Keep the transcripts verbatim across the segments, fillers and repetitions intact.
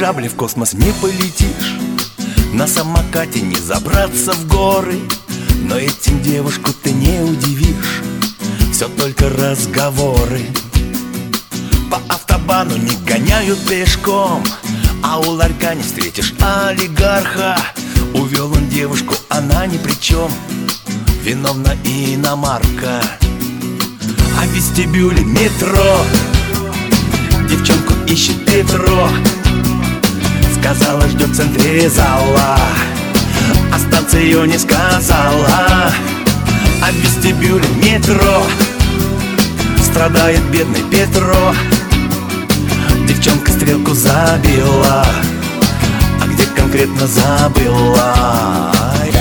корабле в космос не полетишь, на самокате не забраться в горы, но этим девушку ты не удивишь. Все только разговоры. По автобану не гоняют пешком, а у ларька не встретишь олигарха. Увел он девушку, она ни при чем, виновна иномарка. А в вестибюле метро девчонку ищет Петро. Сказала, ждет в центре зала, а станцию не сказала. А в вестибюле метро страдает бедный Петро. Девчонка стрелку забила, а где конкретно забыла?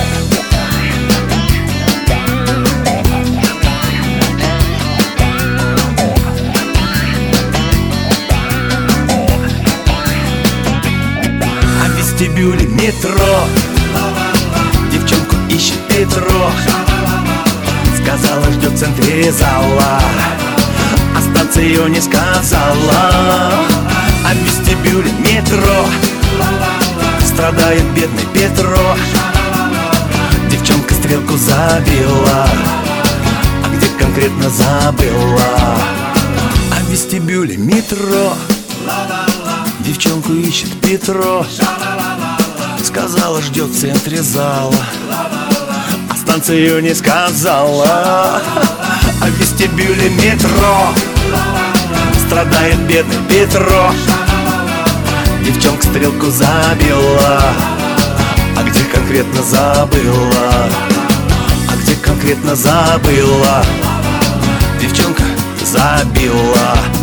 А в вестибюле метро девчонку ищет Петро. Сказала, ждет в центре зала, а станцию не сказала. А в вестибюле метро страдает бедный Петро. Девчонка стрелку забила, а где конкретно забыла? А в вестибюле метро девчонку ищет Петро. Сказала, ждет в центре зала, а станцию не сказала. А в вестибюле метро страдает бедный Петро. Девчонка стрелку забила, а где конкретно забыла? А где конкретно забыла? Девчонка забила.